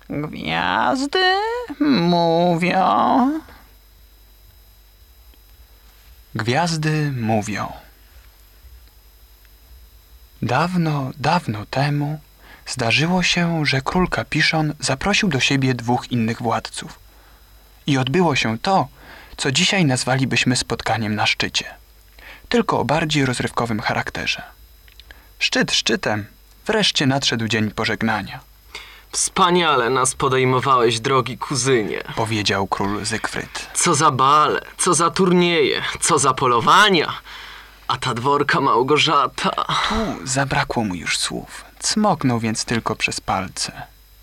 Gwiazdy mówią. Gwiazdy mówią. Dawno, dawno temu zdarzyło się, że król Kapiszon zaprosił do siebie 2 innych władców. I odbyło się to, co dzisiaj nazwalibyśmy spotkaniem na szczycie. Tylko o bardziej rozrywkowym charakterze. Szczyt szczytem, wreszcie nadszedł dzień pożegnania. Wspaniale nas podejmowałeś, drogi kuzynie. Powiedział król Zygfryd. Co za bale, co za turnieje, co za polowania. A ta dworka Małgorzata... Tu zabrakło mu już słów. Cmoknął więc tylko przez palce.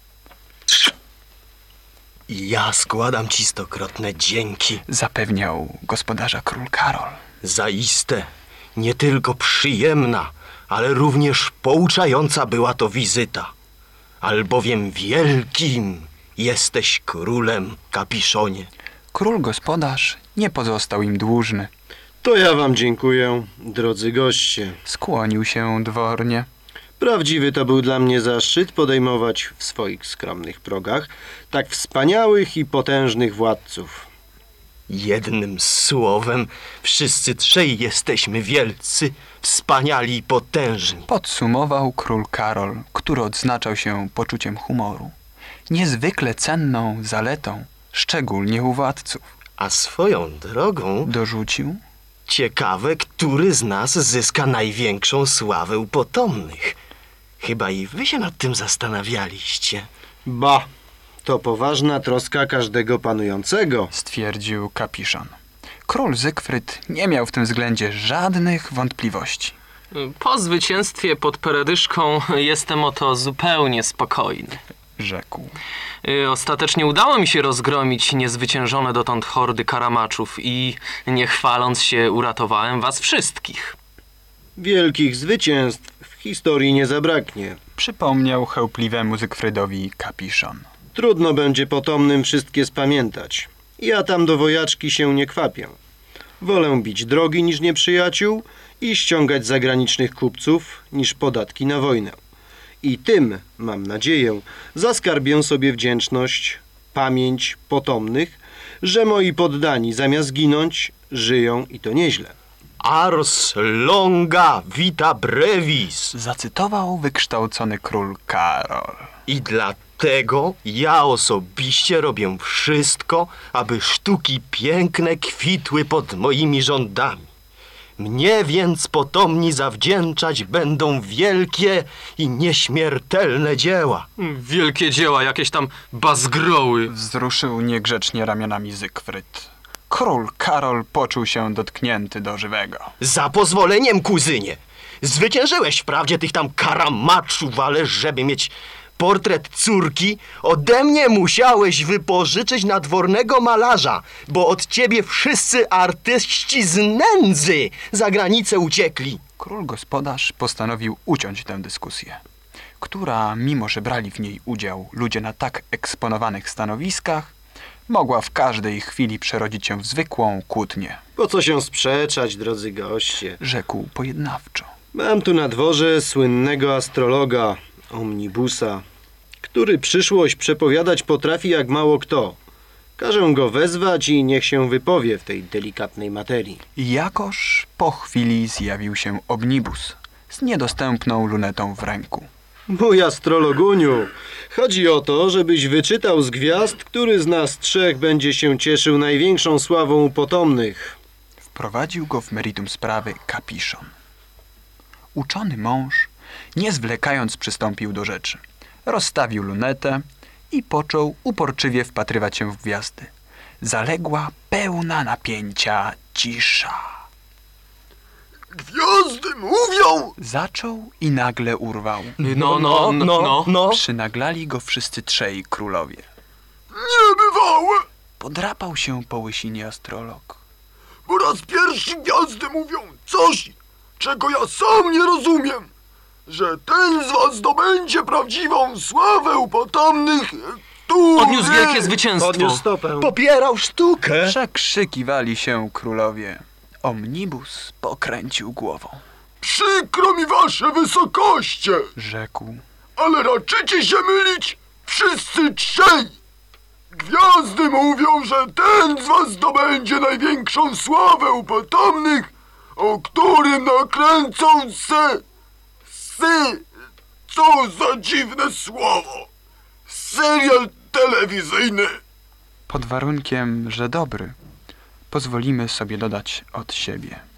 Ja składam ci stokrotne dzięki. Zapewniał gospodarza król Karol. Zaiste nie tylko przyjemna, ale również pouczająca była to wizyta. Albowiem wielkim jesteś królem, Kapiszonie. Król gospodarz nie pozostał im dłużny. To ja wam dziękuję, drodzy goście. Skłonił się dwornie. Prawdziwy to był dla mnie zaszczyt podejmować w swoich skromnych progach tak wspaniałych i potężnych władców. Jednym słowem, wszyscy 3 jesteśmy wielcy, wspaniali i potężni. Podsumował król Karol, który odznaczał się poczuciem humoru. Niezwykle cenną zaletą, szczególnie u władców. A swoją drogą Dorzucił. Ciekawe, który z nas zyska największą sławę u potomnych. Chyba i wy się nad tym zastanawialiście. Ba, to poważna troska każdego panującego. Stwierdził Kapiszon. Król Zygfryd nie miał w tym względzie żadnych wątpliwości. Po zwycięstwie pod Peredyszką jestem o to zupełnie spokojny. Rzekł. Ostatecznie udało mi się rozgromić niezwyciężone dotąd hordy karamaczów i, nie chwaląc się, uratowałem was wszystkich. Wielkich zwycięstw w historii nie zabraknie. Przypomniał chełpliwemu Zygfrydowi Kapiszon. Trudno będzie potomnym wszystkie spamiętać. Ja tam do wojaczki się nie kwapię. Wolę bić drogi niż nieprzyjaciół i ściągać zagranicznych kupców niż podatki na wojnę. I tym, mam nadzieję, zaskarbię sobie wdzięczność, pamięć potomnych, że moi poddani zamiast ginąć, żyją i to nieźle. Ars longa vita brevis. Zacytował wykształcony król Karol. I dlatego ja osobiście robię wszystko, aby sztuki piękne kwitły pod moimi rządami. Mnie więc potomni zawdzięczać będą wielkie i nieśmiertelne dzieła. Wielkie dzieła, jakieś tam bazgroły. Wzruszył niegrzecznie ramionami Zygfryd. Król Karol poczuł się dotknięty do żywego. Za pozwoleniem, kuzynie. Zwyciężyłeś wprawdzie tych tam karamaczów, ale żeby mieć portret córki, ode mnie musiałeś wypożyczyć nadwornego malarza, bo od ciebie wszyscy artyści z nędzy za granicę uciekli. Król gospodarz postanowił uciąć tę dyskusję, która, mimo że brali w niej udział ludzie na tak eksponowanych stanowiskach, mogła w każdej chwili przerodzić się w zwykłą kłótnię. Po co się sprzeczać, drodzy goście? Rzekł pojednawczo. Mam tu na dworze słynnego astrologa, Omnibusa, który przyszłość przepowiadać potrafi jak mało kto. Każę go wezwać i niech się wypowie w tej delikatnej materii. Jakoż po chwili zjawił się Omnibus z niedostępną lunetą w ręku. Mój astrologuniu, chodzi o to, żebyś wyczytał z gwiazd, który z nas 3 będzie się cieszył największą sławą u potomnych. Wprowadził go w meritum sprawy Kapiszon. Uczony mąż, nie zwlekając, przystąpił do rzeczy. Rozstawił lunetę i począł uporczywie wpatrywać się w gwiazdy. Zaległa pełna napięcia cisza. Gwiazdy mówią! Zaczął i nagle urwał. No. Przynaglali go wszyscy 3 królowie. Niebywałe! Podrapał się po łysinie astrolog. Po raz pierwszy gwiazdy mówią coś, czego ja sam nie rozumiem. Że ten z was zdobędzie prawdziwą sławę u potomnych, który... Odniósł wielkie zwycięstwo. Podniósł stopę. Popierał sztukę. Przekrzykiwali się królowie. Omnibus pokręcił głową. Przykro mi wasze wysokoście, Rzekł. ale raczycie się mylić. Wszyscy trzej! Gwiazdy mówią, że ten z was zdobędzie największą sławę u potomnych, o którym nakręcą co za dziwne słowo! Serial telewizyjny! Pod warunkiem, że dobry, pozwolimy sobie dodać od siebie.